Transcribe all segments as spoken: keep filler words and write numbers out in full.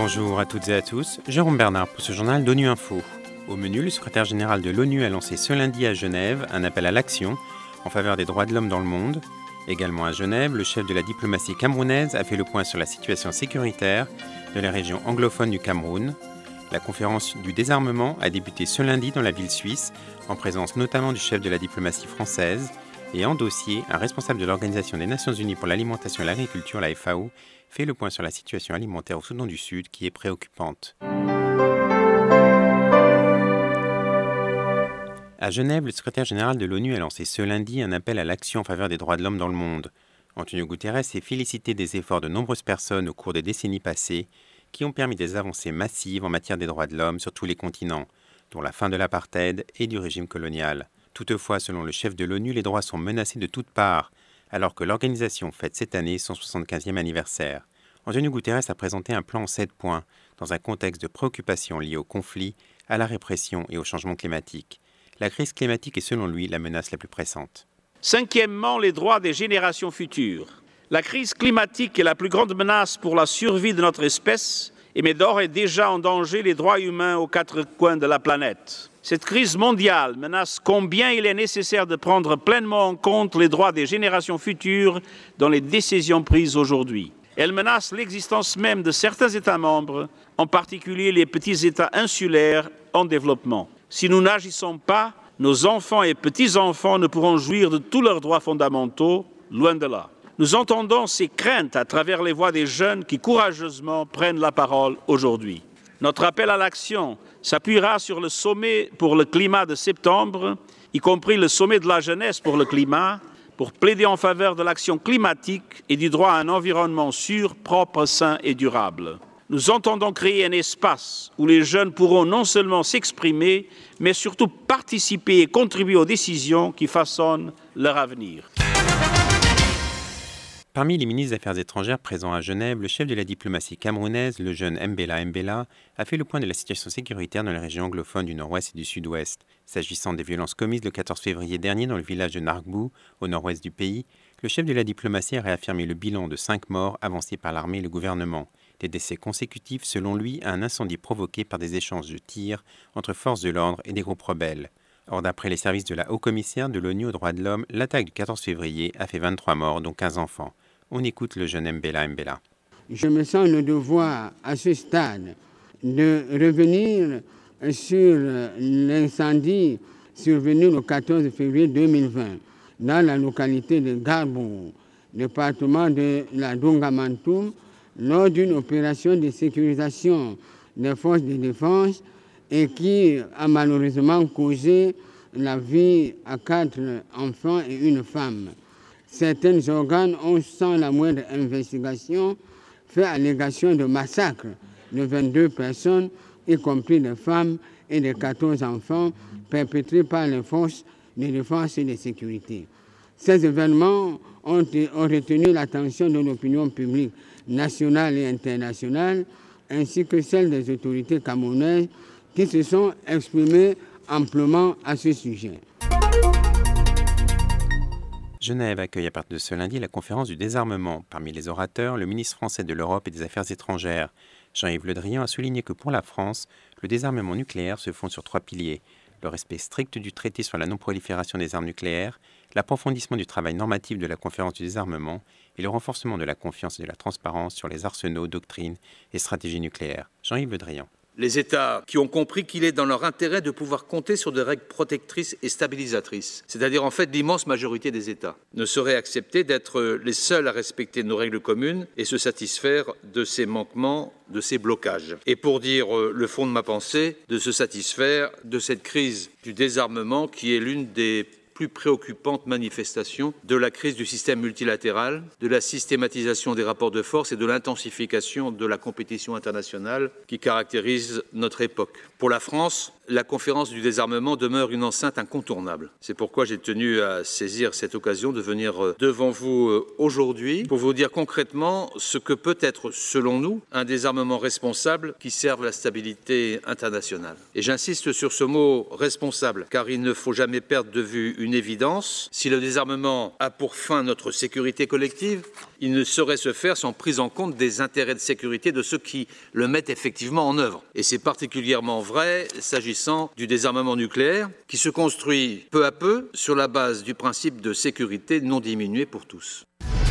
Bonjour à toutes et à tous, Jérôme Bernard pour ce journal d'ONU Info. Au menu, le secrétaire général de l'ONU a lancé ce lundi à Genève un appel à l'action en faveur des droits de l'homme dans le monde. Également à Genève, le chef de la diplomatie camerounaise a fait le point sur la situation sécuritaire de la région anglophone du Cameroun. La conférence du désarmement a débuté ce lundi dans la ville suisse, en présence notamment du chef de la diplomatie française. Et en dossier, un responsable de l'Organisation des Nations Unies pour l'alimentation et l'agriculture, la F A O, fait le point sur la situation alimentaire au Soudan du Sud qui est préoccupante. À Genève, le secrétaire général de l'ONU a lancé ce lundi un appel à l'action en faveur des droits de l'homme dans le monde. Antonio Guterres s'est félicité des efforts de nombreuses personnes au cours des décennies passées qui ont permis des avancées massives en matière des droits de l'homme sur tous les continents, dont la fin de l'apartheid et du régime colonial. Toutefois, selon le chef de l'ONU, les droits sont menacés de toutes parts, alors que l'organisation fête cette année son soixante-quinzième anniversaire. Antonio Guterres a présenté un plan en sept points, dans un contexte de préoccupation liée au conflit, à la répression et au changement climatique. La crise climatique est selon lui la menace la plus pressante. Cinquièmement, les droits des générations futures. La crise climatique est la plus grande menace pour la survie de notre espèce et met d'ores et déjà en danger les droits humains aux quatre coins de la planète. Cette crise mondiale menace combien il est nécessaire de prendre pleinement en compte les droits des générations futures dans les décisions prises aujourd'hui. Elle menace l'existence même de certains États membres, en particulier les petits États insulaires en développement. Si nous n'agissons pas, nos enfants et petits-enfants ne pourront jouir de tous leurs droits fondamentaux, loin de là. Nous entendons ces craintes à travers les voix des jeunes qui courageusement prennent la parole aujourd'hui. Notre appel à l'action s'appuiera sur le sommet pour le climat de septembre, y compris le sommet de la jeunesse pour le climat, pour plaider en faveur de l'action climatique et du droit à un environnement sûr, propre, sain et durable. Nous entendons créer un espace où les jeunes pourront non seulement s'exprimer, mais surtout participer et contribuer aux décisions qui façonnent leur avenir. Parmi les ministres des Affaires étrangères présents à Genève, le chef de la diplomatie camerounaise, le jeune Mbela Mbela, a fait le point de la situation sécuritaire dans les régions anglophones du nord-ouest et du sud-ouest. S'agissant des violences commises le quatorze février dernier dans le village de Nargbou, au nord-ouest du pays, le chef de la diplomatie a réaffirmé le bilan de cinq morts avancé par l'armée et le gouvernement. Des décès consécutifs, selon lui, à un incendie provoqué par des échanges de tirs entre forces de l'ordre et des groupes rebelles. Or, d'après les services de la haut-commissaire de l'ONU aux droits de l'homme, l'attaque du quatorze février a fait vingt-trois morts, dont quinze enfants. On écoute le jeune Mbela Mbela. Je me sens le devoir, à ce stade, de revenir sur l'incendie survenu le quatorze février deux mille vingt dans la localité de Garbou, département de la Dongamantoum, lors d'une opération de sécurisation des forces de défense et qui a malheureusement causé la vie à quatre enfants et une femme. Certains organes ont, sans la moindre investigation, fait allégation de massacre de vingt-deux personnes, y compris des femmes et de quatorze enfants, perpétrés par les forces de défense et de sécurité. Ces événements ont, ont retenu l'attention de l'opinion publique nationale et internationale, ainsi que celle des autorités camerounaises qui se sont exprimées amplement à ce sujet. Genève accueille à partir de ce lundi la conférence du désarmement. Parmi les orateurs, le ministre français de l'Europe et des Affaires étrangères, Jean-Yves Le Drian, a souligné que pour la France, le désarmement nucléaire se fonde sur trois piliers. Le respect strict du traité sur la non-prolifération des armes nucléaires, l'approfondissement du travail normatif de la conférence du désarmement et le renforcement de la confiance et de la transparence sur les arsenaux, doctrines et stratégies nucléaires. Jean-Yves Le Drian. Les États qui ont compris qu'il est dans leur intérêt de pouvoir compter sur des règles protectrices et stabilisatrices, c'est-à-dire en fait l'immense majorité des États, ne sauraient accepter d'être les seuls à respecter nos règles communes et se satisfaire de ces manquements, de ces blocages. Et pour dire le fond de ma pensée, de se satisfaire de cette crise du désarmement qui est l'une des plus préoccupante manifestation de la crise du système multilatéral, de la systématisation des rapports de force et de l'intensification de la compétition internationale qui caractérise notre époque. Pour la France, la conférence du désarmement demeure une enceinte incontournable. C'est pourquoi j'ai tenu à saisir cette occasion de venir devant vous aujourd'hui pour vous dire concrètement ce que peut être, selon nous, un désarmement responsable qui serve la stabilité internationale. Et j'insiste sur ce mot « responsable » car il ne faut jamais perdre de vue une évidence. Si le désarmement a pour fin notre sécurité collective, il ne saurait se faire sans prise en compte des intérêts de sécurité de ceux qui le mettent effectivement en œuvre. Et c'est particulièrement vrai s'agissant du désarmement nucléaire, qui se construit peu à peu sur la base du principe de sécurité non diminuée pour tous.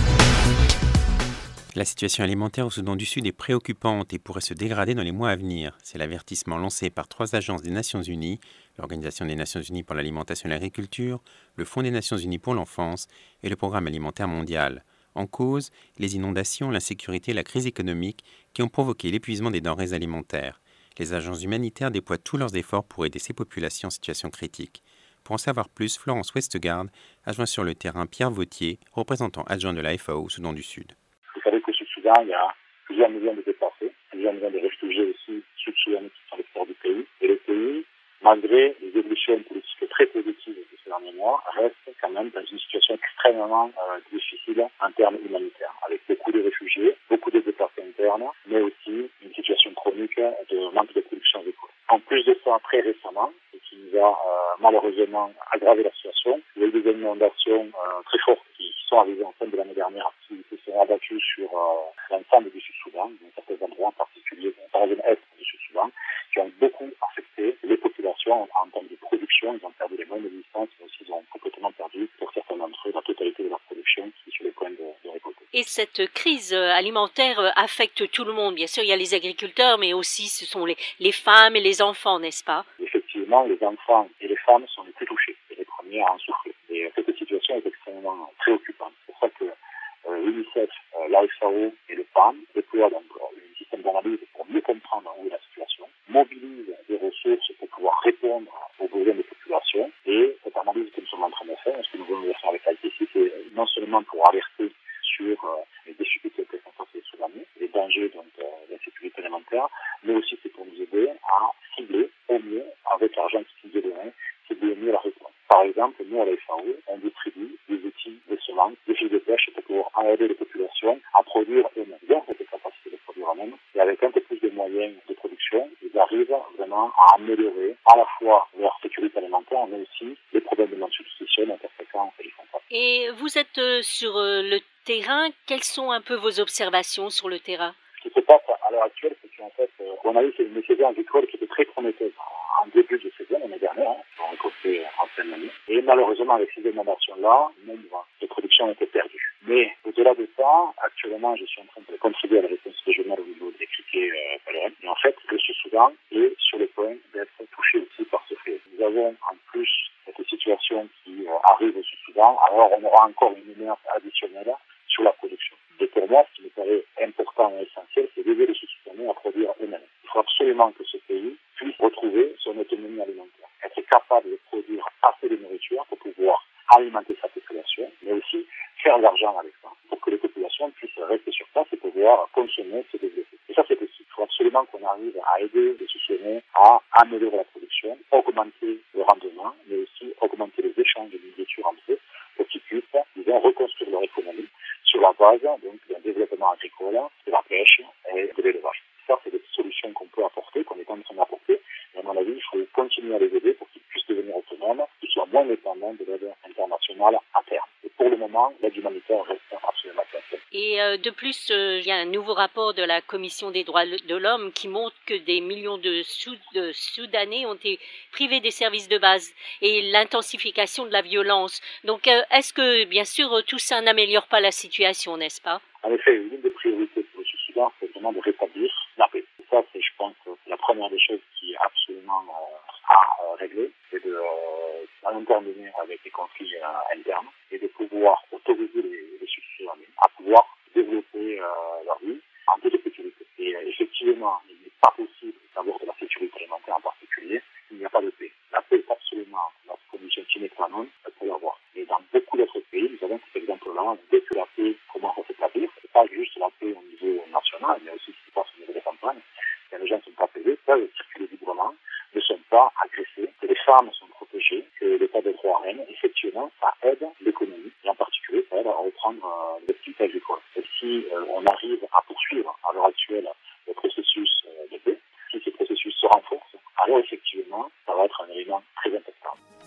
La situation alimentaire au Soudan du Sud est préoccupante et pourrait se dégrader dans les mois à venir. C'est l'avertissement lancé par trois agences des Nations Unies, l'Organisation des Nations Unies pour l'alimentation et l'agriculture, le Fonds des Nations Unies pour l'enfance et le Programme alimentaire mondial. En cause, les inondations, l'insécurité et la crise économique qui ont provoqué l'épuisement des denrées alimentaires. Les agences humanitaires déploient tous leurs efforts pour aider ces populations en situation critique. Pour en savoir plus, Florence Westgard a joint sur le terrain Pierre Vautier, représentant adjoint de la F A O au Soudan du Sud. Vous savez qu'au Sud-Soudan, il y a plusieurs millions de déplacés, plusieurs millions de réfugiés aussi sud-soudanais qui sont à l'extérieur du pays. Et le pays, malgré les évolutions politiques très positives de ces derniers mois, reste quand même dans une situation extrêmement euh, difficile en termes humanitaires, avec beaucoup de réfugiés, beaucoup de déplacés internes, mais aussi une situation chronique de manque de production agricole. En plus de ça, très récemment, ce qui nous a euh, malheureusement aggravé la situation, il y a eu des inondations euh, très fortes qui sont arrivées en fin de l'année dernière, qui se sont abattues sur euh, l'ensemble du Sud-Soudan, dans certains endroits en particulier, dans la zone est du Sud-Soudan, qui ont beaucoup affecté les populations en termes de production. Ils ont perdu les moyens de distance, mais aussi ils ont complètement perdu, pour certains d'entre eux, la totalité de leur production qui est sur les points de, de récolter. Et cette crise alimentaire affecte tout le monde. Bien sûr, il y a les agriculteurs, mais aussi ce sont les, les femmes et les enfants, n'est-ce pas? Effectivement, les enfants et les femmes sont les plus touchés, et les premiers à en souffrir. Et cette situation est extrêmement préoccupante. C'est pour ça que euh, l'UNICEF, euh, la F A O et le P A M déploient donc un système d'analyse pour mieux comprendre où est la situation, mobilisent des ressources pour pouvoir répondre aux besoins des populations. Et cette analyse que nous sommes en train de faire, ce que nous voulons faire avec I T C, c'est non seulement pour alerter sur euh, les difficultés que sont les Soudanais, les dangers donc euh, de l'insécurité alimentaire, mais aussi c'est pour nous aider à cibler au mieux, avec l'argent qui nous est donné, cibler au mieux la réponse. Par exemple, nous à la F A O, on distribue des outils, des semences, des fils de pêche pour pouvoir aider les populations à produire eux-mêmes. Ils ont cette capacité de produire eux-mêmes, et avec un peu plus de moyens de production, ils arrivent vraiment à améliorer à la fois leur sécurité alimentaire, mais aussi les problèmes de malnutrition interféquents auxquels ils font face. Et vous êtes euh, sur euh, le terrain, quelles sont un peu vos observations sur le terrain? Ce qui se passe à l'heure actuelle, c'est qu'en fait, euh, on a eu une saison agricole qui était très prometteuse en début de saison, l'année dernière, hein, on a récolté en fin d'année. Et malheureusement, avec ces inondations-là, nombre de production a été perdue. Mais au-delà de ça, actuellement, je suis en train de contribuer à la réponse régionale au niveau des criquets euh, pèlerins. Et en fait, le Sud-Soudan est sur le point d'être touché aussi par ce fait. Nous avons en plus cette situation qui euh, arrive au Sud-Soudan, alors on aura encore une lumière additionnelle sur la production. Et pour moi, ce qui me paraît important et essentiel, c'est d'aider les Sud-Soudanais à produire eux-mêmes. Il faut absolument que ce pays puisse retrouver son autonomie alimentaire, être capable de produire assez de nourriture pour pouvoir alimenter sa population, mais aussi faire de l'argent avec ça, pour que les populations puissent rester sur place et pouvoir consommer, se développer. Et ça, c'est possible. Il faut absolument qu'on arrive à aider les Sud-Soudanais à améliorer la production, augmenter le rendement, mais aussi augmenter les échanges de nourriture entre eux, pour qu'ils puissent, disons, reconstruire leur économie sur la base donc d'un développement agricole, de la pêche et de l'élevage. Ça, c'est des solutions qu'on peut apporter, qu'on est en train d'apporter. Et à mon avis, il faut continuer à les aider pour qu'ils puissent devenir autonomes, qu'ils soient moins dépendants de l'aide internationale à terme. Et pour le moment, l'aide humanitaire reste absolument essentielle. Et euh, de plus, euh, il y a un nouveau rapport de la Commission des droits de l'homme qui montre que des millions de, Sud- de Soudanais ont été privés des services de base et l'intensification de la violence. Donc, euh, est-ce que, bien sûr, tout ça n'améliore pas la situation, n'est-ce pas? En effet, l'une des priorités pour le Sud-Soudan, c'est vraiment de rétablir la paix. Et ça, c'est, je pense, la première des choses qui est absolument euh, à euh, régler, c'est de euh, intervenir avec les conflits euh, internes et de pouvoir autoriser les, les Sud-Soudanais à pouvoir développer euh, leur vie en toute sécurité. Et euh, effectivement, il n'est pas possible d'avoir de la sécurité alimentaire en particulier s'il n'y a pas de paix. La paix est absolument la condition sine qua non pour l'avoir. Et dans beaucoup d'autres pays, nous avons cet exemple-là, dès que la paix commence à s'établir, c'est pas juste la paix au niveau national, mais aussi ce qui se passe au niveau des campagnes. Quand les gens ne sont pas payés, peuvent circuler librement, ne sont pas agressés, que les femmes sont protégées, que l'état de droit règne. Effectivement, ça aide l'économie, et en particulier, ça aide à reprendre euh, l'activité agricole. Et si euh, on arrive à poursuivre à l'heure actuelle le processus euh, de paix, si ce processus se renforce, alors effectivement, ça va être un élément très important.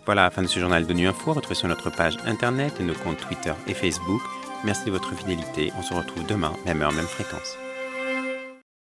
Voilà la fin de ce journal d'ONU Info. Retrouvez sur notre page internet et nos comptes Twitter et Facebook. Merci de votre fidélité. On se retrouve demain, même heure, même fréquence.